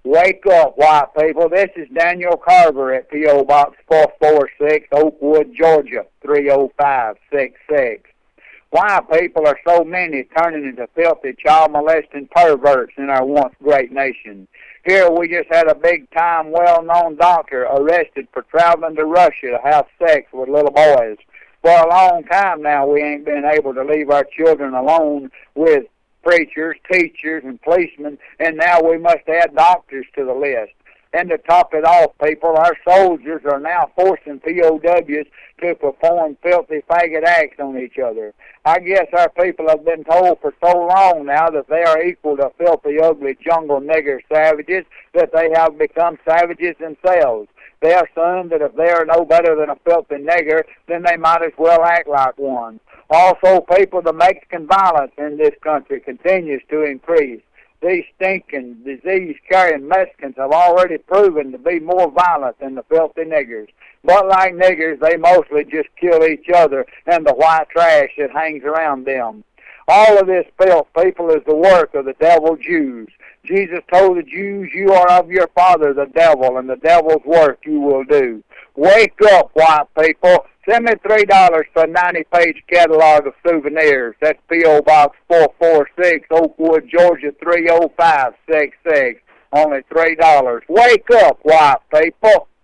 Wake up, white people. This is Daniel Carver at P.O. Box 446, Oakwood, Georgia, 30566. Why people are so many turning into filthy, child-molesting perverts in our once great nation. Here we just had a big-time, well-known doctor arrested for traveling to Russia to have sex with little boys. For a long time now, we ain't been able to leave our children alone with preachers, teachers, and policemen, and now we must add doctors to the list. And to top it off, people, our soldiers are now forcing POWs to perform filthy faggot acts on each other. I guess our people have been told for so long now that they are equal to filthy, ugly jungle nigger savages that they have become savages themselves. They assume that if they are no better than a filthy nigger, then they might as well act like one. Also, people, the Mexican violence in this country continues to increase. These stinking, disease-carrying Mexicans have already proven to be more violent than the filthy niggers. But like niggers, they mostly just kill each other and the white trash that hangs around them. All of this filth, people, is the work of the devil Jews. Jesus told the Jews, you are of your father, the devil, and the devil's work you will do. Wake up, white people. Send me $3 for a 90-page catalog of souvenirs. That's P.O. Box 446, Oakwood, Georgia, 30566. Only $3. Wake up, white people.